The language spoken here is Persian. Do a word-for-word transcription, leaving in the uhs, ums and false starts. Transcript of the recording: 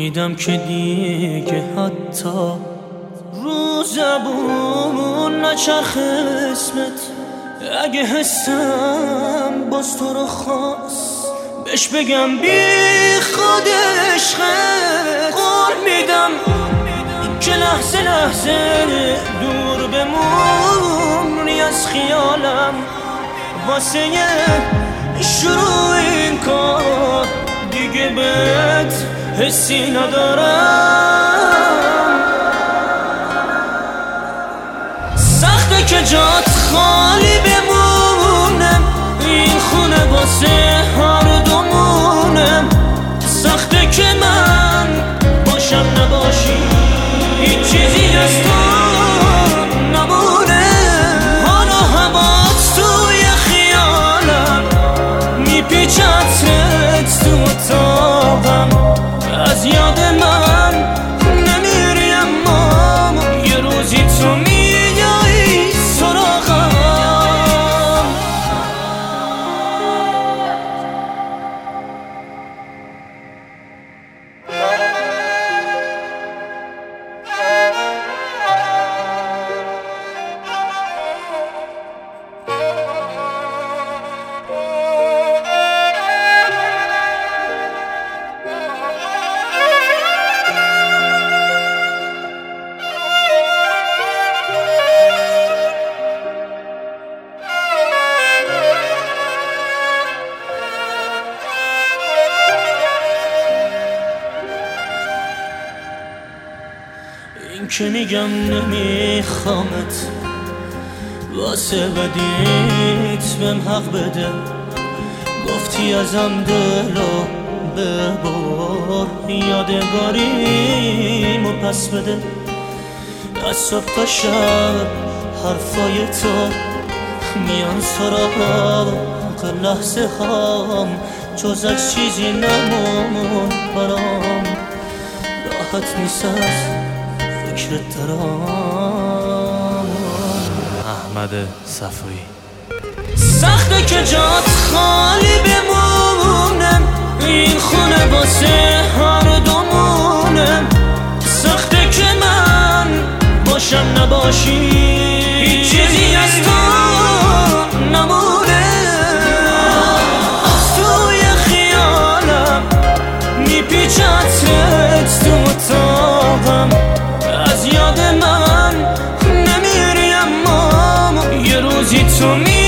میدم که دیگه حتی رو زبون نچرخه اسمت. اگه حسم باز تو رو خواست بهش بگم بی خود عشقت. قول میدم که لحظه لحظه دور بمونی از خیالم. واسه شروع این کار دیگه بهت حسی ندارم. سخته که جات خالی بمونم، این خونه واسه هر دومونم. سخته که من باشم نباشی، هیچ چیزی از تو نمونه. حالا هوات توی خیالم میپیچه عطرت تو اتاقم. از یاد من نمیری اما یه روزی تو میایی سراغم. این که میگم نمیخوامت واسه بدیت بهم حق بده. گفتی ازم دلو ببر، یادگاریمو پس بده. از صبح تا شب حرفای تو میان سراغ لحظه هام. جز از چیزی نمون برام، راحت نیست از فکرت دارم. احمد صفایی. سخته که جات خالی بمونم، این خونه واسه هر دومونم. سخته که من باشم نباشی، هیچ چیزی از تو نمونه. از توی خیالم میپیچه عطرت تو اتاقم. از یاد من نمیری اما یه روزی تو می